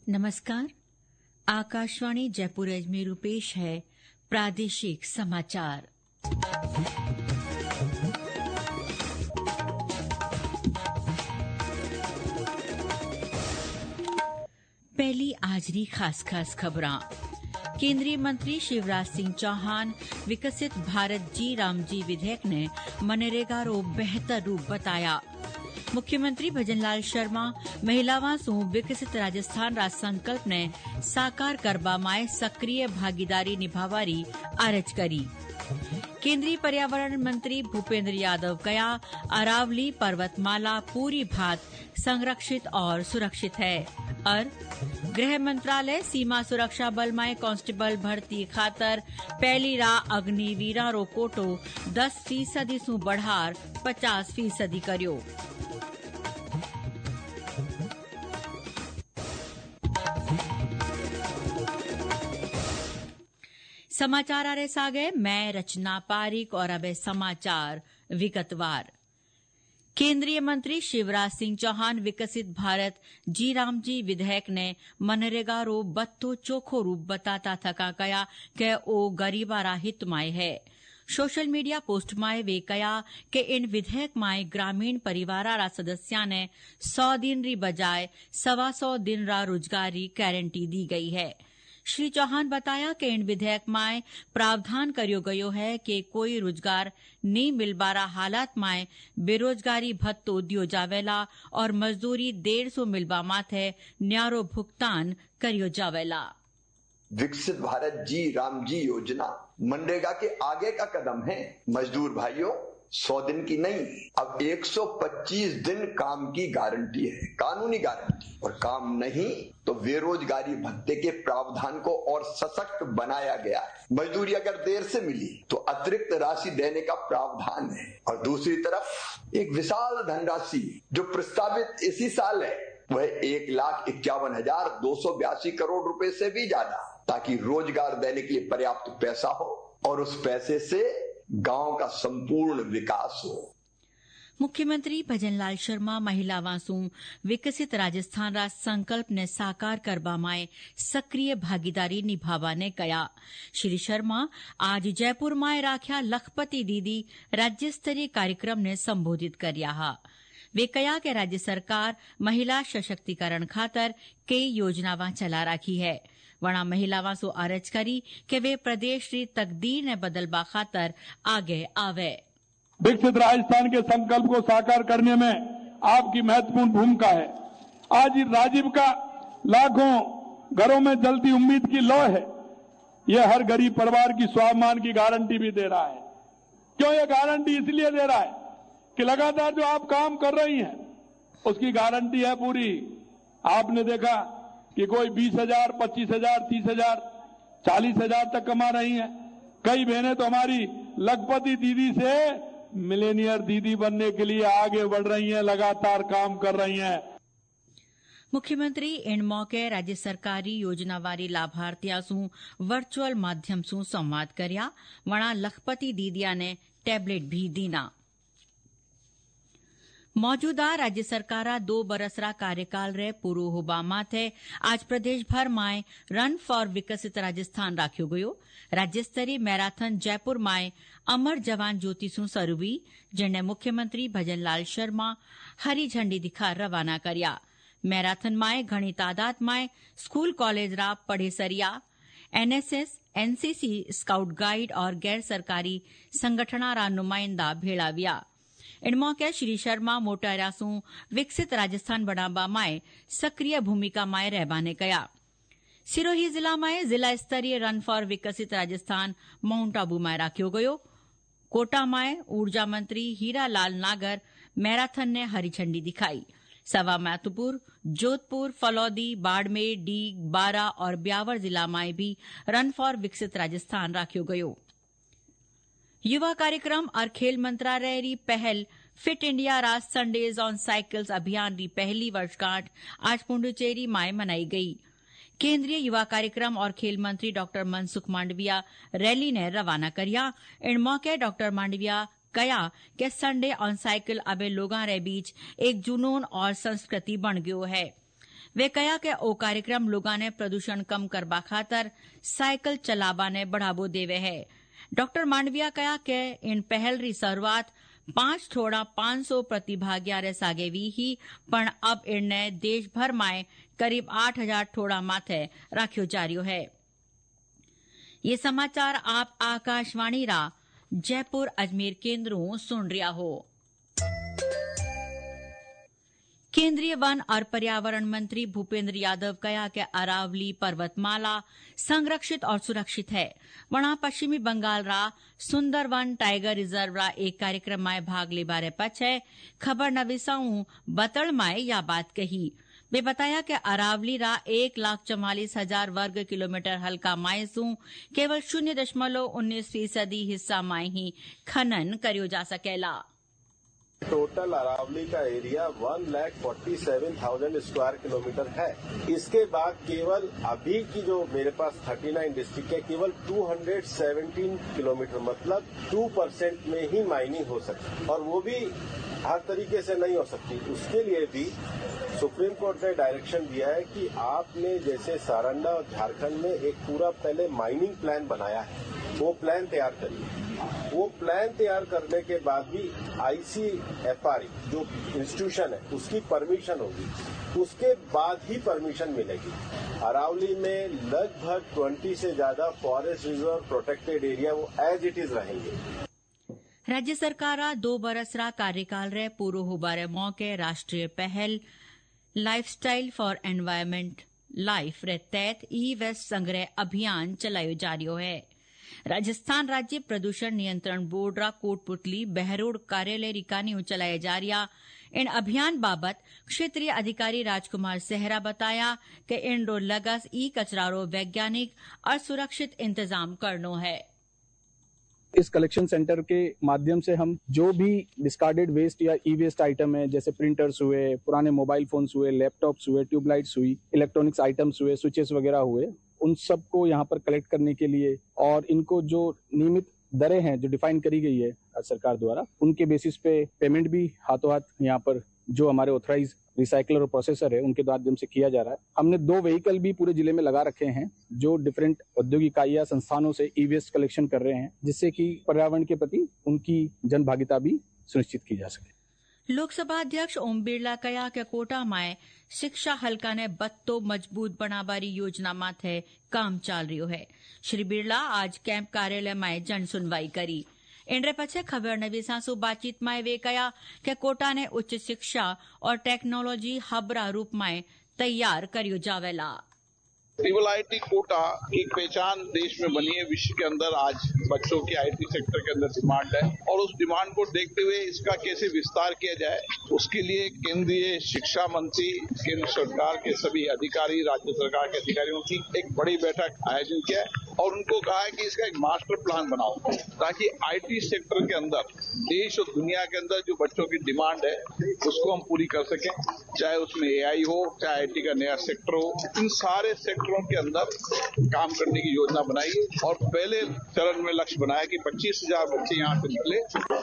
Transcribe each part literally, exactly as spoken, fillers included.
नमस्कार। आकाशवाणी जयपुर अजमेर पेश है प्रादेशिक समाचार। पहली आज दी खास खास खबरां। केंद्रीय मंत्री शिवराज सिंह चौहान विकसित भारत जी राम जी विधेयक ने मनरेगा रो बेहतर रूप बताया। मुख्यमंत्री भजनलाल शर्मा महिलावां सु विकसित राजस्थान रा संकल्प ने साकार करबा माय सक्रिय भागीदारी निभावारी अरज करी। केंद्रीय पर्यावरण मंत्री भूपेंद्र यादव कया अरावली पर्वतमाला पूरी भांत संरक्षित और सुरक्षित है। और गृह मंत्रालय सीमा सुरक्षा बल में कांस्टेबल भर्ती खातर पहली रा अग्निवीरा रो कोटो दस फीसदी सु बढ़ार पचास फीसदी कर्यो। समाचार आ रहे सागे, मैं रचना पारिक और अब समाचार विगतवार। केंद्रीय मंत्री शिवराज सिंह चौहान विकसित भारत जी राम जी विधेयक ने मनरेगा रो बत्तो चोखो रूप बताता थका कया के ओ गरीबारा हित माय है। सोशल मीडिया पोस्ट माय वे कया के इन विधेयक माय ग्रामीण परिवारा रा सदस्या ने सौ दिन री बजाय सवा सौ दिन रा रोजगारी गारंटी दी गई है। श्री चौहान बताया कि इन विधेयक माय प्रावधान करियो गयो है कि कोई रोजगार नहीं मिलबारा हालात माय बेरोजगारी भत्तो दियो जावेला और मजदूरी डेढ़ सौ मिलबा माथे न्यारो भुगतान करियो जावेला। विकसित भारत जी राम जी योजना मनरेगा के आगे का कदम है। मजदूर भाइयों, सौ दिन की नहीं, अब एक सौ पच्चीस दिन काम की गारंटी है, कानूनी गारंटी। और काम नहीं तो बेरोजगारी भत्ते के प्रावधान को और सशक्त बनाया गया है। मजदूरी अगर देर से मिली तो अतिरिक्त राशि देने का प्रावधान है। और दूसरी तरफ एक विशाल धनराशि जो प्रस्तावित इसी साल है वह एक लाख इक्यावन हजार दो सौ बयासी करोड़ रुपए से भी ज्यादा, ताकि रोजगार देने के लिए पर्याप्त पैसा हो और उस पैसे से गांव का संपूर्ण विकास हो। मुख्यमंत्री भजनलाल शर्मा महिलावां सु विकसित राजस्थान रा संकल्प ने साकार करबा माय सक्रिय भागीदारी निभावा ने कया। श्री शर्मा आज जयपुर माय राख्या लखपति दीदी राज्य स्तरीय कार्यक्रम ने संबोधित करया। वे कया के राज्य सरकार महिला सशक्तिकरण खातर कई योजनावां चला राखी है। वणा महिलावां सो अरज करी के वे प्रदेश री तकदीर ने बदलबा खातर आगे आवे। विकसित राजस्थान के संकल्प को साकार करने में आपकी महत्वपूर्ण भूमिका है। आज राजीव का लाखों घरों में जलती उम्मीद की लौ है। यह हर गरीब परिवार की स्वाभिमान की गारंटी भी दे रहा है। क्यों ये गारंटी इसलिए दे रहा है कि लगातार जो आप काम कर रही हैं उसकी गारंटी है पूरी। आपने देखा कि कोई बीस हजार, पच्चीस हजार, तीस हजार, चालीस हजार तक कमा रही हैं। कई बहनें तो हमारी लखपति दीदी से मिलेनियर दीदी बनने के लिए आगे बढ़ रही हैं, लगातार काम कर रही हैं। मुख्यमंत्री इन मौके राज्य सरकारी योजना वारी लाभार्थियों सु वर्चुअल माध्यम सु संवाद करया। वणा लखपति दीदिया ने टैबलेट भी दीना। मौजूदा राज्य सरकारा दो बरसरा कार्यकाल रे पूरो होबा माथे आज प्रदेश भर माय रन फॉर विकसित राजस्थान राख्यो गयो। राज्य स्तरीय मैराथन जयपुर माय अमर जवान ज्योति सु शुरू हुई, जिन्हें मुख्यमंत्री भजनलाल शर्मा हरी झंडी दिखा रवाना करया। मैराथन माय घणी तादाद माय स्कूल कॉलेज रा पढ़ेसरिया, एनएसएस, एनसीसी, स्काउट गाइड और गैर सरकारी संगठना रा नुमाइंदा भेड़ाव्या। इन मौके श्री शर्मा मोटेरा सु विकसित राजस्थान बनाबा माय सक्रिय भूमिका माय रहबाने कया। सिरोही जिला में जिला स्तरीय रन फॉर विकसित राजस्थान माउंट आबू में राख्यो गयो। कोटा में ऊर्जा मंत्री हीरालाल नागर मैराथन ने हरी झंडी दिखाई। सवा माधोपुर, जोधपुर, फलौदी, बाड़मेर, डीग, बारा और ब्यावर जिला में भी रन फॉर विकसित राजस्थान राख्यो गयो। युवा कार्यक्रम और खेल मंत्रालय री पहल फिट इंडिया रा संडेज ऑन साइकिल्स अभियान री पहली वर्षगांठ आज पुडुचेरी में मनाई गई। केंद्रीय युवा कार्यक्रम और खेल मंत्री डॉक्टर मनसुख मांडविया रैली ने रवाना करिया। इन मौके डॉक्टर मांडविया कया कि संडे ऑन साइकिल अबे लोगां रे बीच एक जुनून और संस्कृति बन गयो है। वे कया के ओ कार्यक्रम लोगा ने प्रदूषण कम करवा खातर साइकिल चलावा ने बढ़ावो देवे है। डॉक्टर मांडविया कया के इन पहल री शुरुआत पांच थोड़ा पांच सौ प्रतिभागिया रे सागेवी ही पण अब इनने देश भर में करीब आठ हजार थोड़ा माथे राख्यो जा रह्यो है। ये समाचार आप आकाशवाणी रा जयपुर अजमेर केंद्रों सुन रिया हो। केंद्रीय वन और पर्यावरण मंत्री भूपेंद्र यादव कहा कि अरावली पर्वतमाला संरक्षित और सुरक्षित है। वहां पश्चिमी बंगाल रा सुंदरवन टाइगर रिजर्व रा एक कार्यक्रम में भाग ले बारे पछे खबर नवीसाऊ बतड़ में या बात कही। वे बताया कि अरावली रा एक लाख चौवालीस हजार वर्ग किलोमीटर हल्का मायसू केवल शून्य दशमलव उन्नीस फीसदी हिस्सा में ही खनन करियो जा सकेला। टोटल अरावली का area one lakh forty seven thousand square kilometre है। इसके बाद केवल अभी की जो मेरे पास थर्टी नाइन डिस्ट्रिक्ट है केवल टू हंड्रेड सेवेंटीन किलोमीटर मतलब टू परसेंट में ही माइनिंग हो सकती और वो भी हर तरीके से नहीं हो सकती। उसके लिए भी सुप्रीम कोर्ट ने डायरेक्शन दिया है कि आपने जैसे सारंडा और झारखंड में एक पूरा पहले माइनिंग प्लान बनाया है वो प्लान तैयार करिए। वो प्लान तैयार करने के बाद भी आईसीएफआर जो इंस्टीट्यूशन है उसकी परमिशन होगी उसके बाद ही परमिशन मिलेगी। अरावली में लगभग बीस से ज्यादा फॉरेस्ट रिजर्व प्रोटेक्टेड एरिया वो एज इट इज रहेंगे। राज्य सरकार दो बरस रा कार्यकाल रे पूरो होबारे मौके राष्ट्रीय पहल लाइफस्टाइल फॉर एनवायरमेंट लाइफ रे तहत ई वेस्ट संग्रह अभियान चलायो जा रह्यो है। राजस्थान राज्य प्रदूषण नियंत्रण बोर्ड रा कोटपुतली बहरोड कार्यालय रिकानी चलाया जा रहा इन अभियान बाबत क्षेत्रीय अधिकारी राजकुमार सेहरा बताया कि इन रो लगस ई कचरा रो वैज्ञानिक और सुरक्षित इंतजाम करनो है। इस कलेक्शन सेंटर के माध्यम से हम जो भी डिस्कार्डेड वेस्ट या ई वेस्ट आइटम है जैसे प्रिंटर्स हुए, पुराने मोबाइल फोन्स हुए, लैपटॉप्स हुए, ट्यूबलाइट्स हुई, इलेक्ट्रॉनिक्स आइटम्स हुए, स्विचेस वगैरह हुए, उन सबको यहाँ पर कलेक्ट करने के लिए और इनको जो नियमित दरें हैं जो डिफाइन करी गई है सरकार द्वारा उनके बेसिस पे पेमेंट भी हाथों हाथ यहाँ पर जो हमारे ऑथराइज रिसाइकलर और प्रोसेसर है उनके माध्यम से किया जा रहा है। हमने दो व्हीकल भी पूरे जिले में लगा रखे हैं जो डिफरेंट औद्योगिक इकाइयां संस्थानों से ई वेस्ट कलेक्शन कर रहे हैं जिससे कि पर्यावरण के प्रति उनकी जनभागिता भी सुनिश्चित की जा सके। लोकसभा अध्यक्ष ओम बिरला कया के कोटा में शिक्षा हल्का ने बत्तो मजबूत बनाबारी योजना माथे काम चाल रह्यो है। श्री बिरला आज कैंप कार्यालय में जन सुनवाई करी। इनरे पछे खबर नवीसासु बातचीत में वे कया कि कोटा ने उच्च शिक्षा और टेक्नोलॉजी हब रा रूप में तैयार करियो जावेला। ट्रिपल आईटी कोटा की पहचान देश में बनी है। विश्व के अंदर आज बच्चों की आईटी सेक्टर के अंदर डिमांड है और उस डिमांड को देखते हुए इसका कैसे विस्तार किया जाए उसके लिए केंद्रीय शिक्षा मंत्री, केंद्र सरकार के सभी अधिकारी, राज्य सरकार के अधिकारियों की एक बड़ी बैठक आयोजन किया है और उनको कहा है कि इसका एक मास्टर प्लान बनाओ ताकि आईटी सेक्टर के अंदर देश और दुनिया के अंदर जो बच्चों की डिमांड है उसको हम पूरी कर सकें, चाहे उसमें एआई हो, चाहे आईटी का नया सेक्टर हो। इन सारे सेक्टरों के अंदर काम करने की योजना बनाई और पहले चरण में लक्ष्य बनाया कि पच्चीस हजार बच्चे यहाँ से निकले।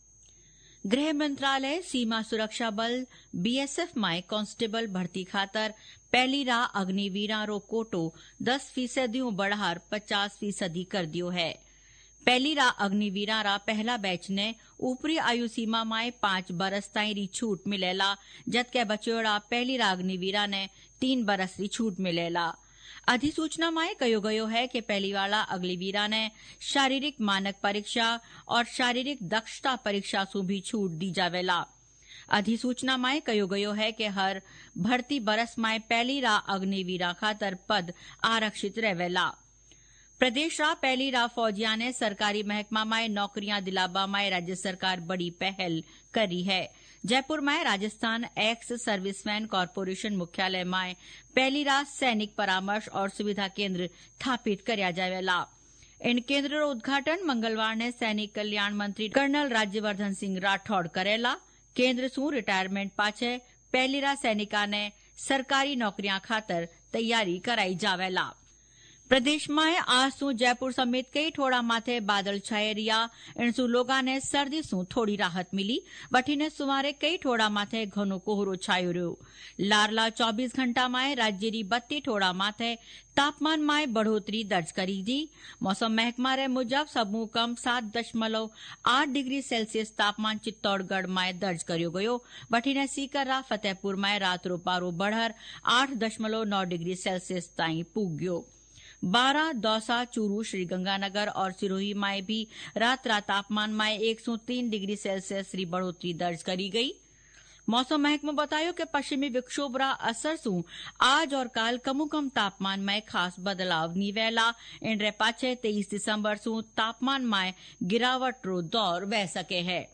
गृह मंत्रालय सीमा सुरक्षा बल बीएसएफ में कांस्टेबल भर्ती खातर पहली रा अग्निवीरा रो कोटो दस फीसदी बढ़ार पचास फीसदी कर दियो है। पहली रा अग्निवीरा रा पहला बैच ने ऊपरी आयु सीमा में पांच बरस ताईं री छूट मिलेला जबकि बच्चोड़ा पहली रा अग्निवीरा ने तीन बरस री छूट मिलेला। अधिसूचना में कहो गयो है कि पहली वाला अग्निवीरा ने शारीरिक मानक परीक्षा और शारीरिक दक्षता परीक्षा सु भी छूट दी जावेला। अधिसूचना में कहो गयो है कि हर भर्ती बरस में पहली रा अग्निवीरा खातर पद आरक्षित रहेला। प्रदेश रा पहली रा फौजिया ने सरकारी महकमा में नौकरियां दिलाबा में राज्य सरकार बड़ी पहल करी है। जयपुर में राजस्थान एक्स सर्विसमैन कॉर्पोरेशन मुख्यालय में पहली रा सैनिक परामर्श और सुविधा केंद्र स्थापित करया जावेला। इन केंद्र रो उद्घाटन मंगलवार ने सैनिक कल्याण मंत्री कर्नल राज्यवर्धन सिंह राठौड़ करेला। केंद्र सु रिटायरमेंट पाछे पहली रा सैनिका ने सरकारी नौकरियां खातर तैयारी कराई जावेला। प्रदेश में आज सू जयपुर समेत कई ठोड़ा माथे बादल छाए रिया इनसू लोगा ने सर्दी सू थोड़ी राहत मिली वठीने सुमारे कई ठोड़ा माथे घनो कोहरो छायो रह्यो। लारला चौबीस घंटा में राज्य री बत्ती ठोड़ा माथे तापमान में बढ़ोतरी दर्ज करी थी। मौसम महकमा रे मुजब सबू कम सात दशमलव आठ डिग्री सेल्सियस तापमान चित्तौड़गढ़ में दर्ज करियो गयो वठीने सीकरा फतेहपुर में रात रो पारो बढ़र आठ दशमलव नौ डिग्री सेल्सियस ताईं पूग गयो। बारा, दौसा, चूरू, श्रीगंगानगर और सिरोही में भी रात रात तापमान में एक सौ तीन डिग्री सेल्सियस री बढ़ोतरी दर्ज करी गई। मौसम महकमो बतायो कि पश्चिमी विक्षोभ रा असर सू आज और काल कमु कम तापमान में खास बदलाव नी वेला इनरे पाछे तेईस दिसंबर सू तापमान में गिरावट रो दौर वह सके है।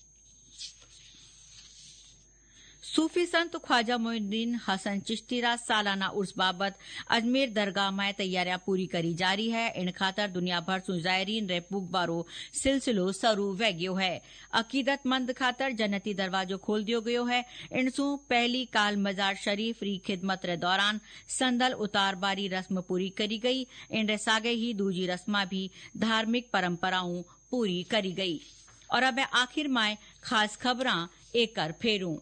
सूफी संत ख्वाजा मोइनुद्दीन हसन चिश्ती रा सालाना उर्स बाबत अजमेर दरगाह में तैयारियां पूरी करी जारी है। इन खातर दुनिया भर सू जायरीन रे पुगबारो सिलसिलो शुरू वह गयो है। अकीदतमंद खातर जन्नती दरवाजो खोल दियो गयो है। इनसू पहली काल मजार शरीफ री खिदमत रे दौरान संदल उतारबारी रस्म पूरी करी गई। इन रे सागे ही दूजी रस्मा भी धार्मिक परंपराओं पूरी करी गई। और अब आखिर में खास खबरां एक कर फेरूं।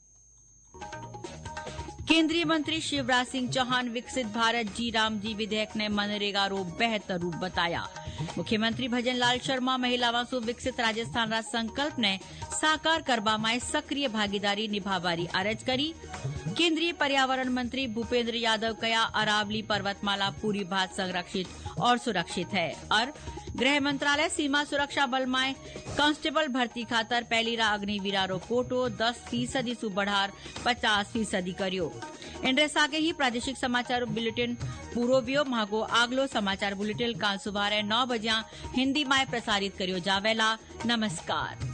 केंद्रीय मंत्री शिवराज सिंह चौहान विकसित भारत जी राम जी विधेयक ने मनरेगा रो बेहतर रूप बताया। मुख्यमंत्री भजन लाल शर्मा महिलावां सु विकसित राजस्थान रा संकल्प ने साकार करबा में सक्रिय भागीदारी निभावारी अरज करी। केंद्रीय पर्यावरण मंत्री भूपेंद्र यादव कया अरावली पर्वतमाला पूरी बात संरक्षित और सुरक्षित है। और गृह मंत्रालय सीमा सुरक्षा बल में कांस्टेबल भर्ती खातर पहली रा अग्निवीरा रो कोटो दस फीसदी सु बढ़ार पचास फीसदी करियो। इनरे सागे ही प्रादेशिक समाचार बुलेटिन पूरो वियो मागो आगलो समाचार बुलेटिन काल सुबारे नौ बजे हिंदी में प्रसारित करियो जावेला। नमस्कार।